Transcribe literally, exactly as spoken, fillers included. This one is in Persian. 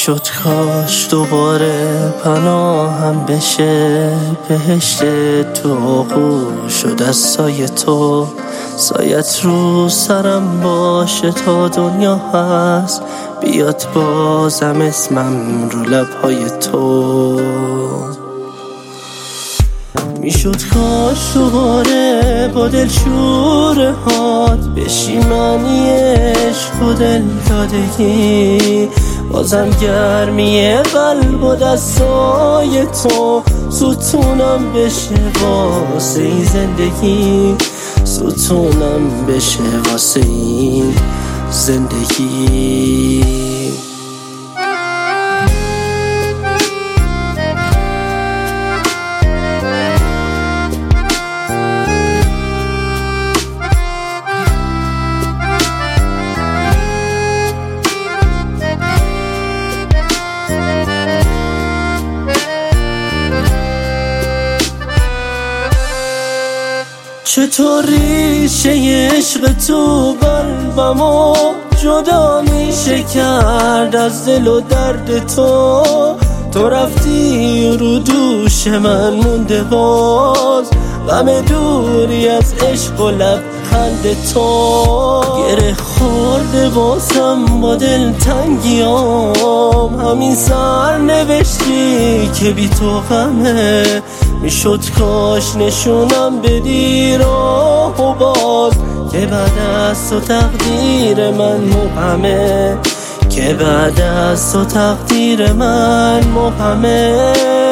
میشد کاش دوباره پناهم بشه بهشت تو آغوش شد از سایه تو، سایت رو سرم باشه تا دنیا هست، بیاد بازم اسمم رو لبهای تو. میشد کاش دوباره با دلشوره هات بشی معنی عشق و دل دادگی، بازم گرمی قلب و دستای تو ستونم بشه واسه این زندگی، ستونم بشه واسه این زندگی. چطور ریشه عشق تو قلبمو جدا میشه کرد از دل و درد تو، تو رفتی رو دوش من مونده باز غم دوری از عشق و لبخند تو، گره خورده بازم با دل تنگیام، همین سر نوشتی که بی تو غمه، میشد کاش نشونم بدی راه و باز که بعد از تو تقدیر من مبهمه، که بعد از تو تقدیر من مبهمه.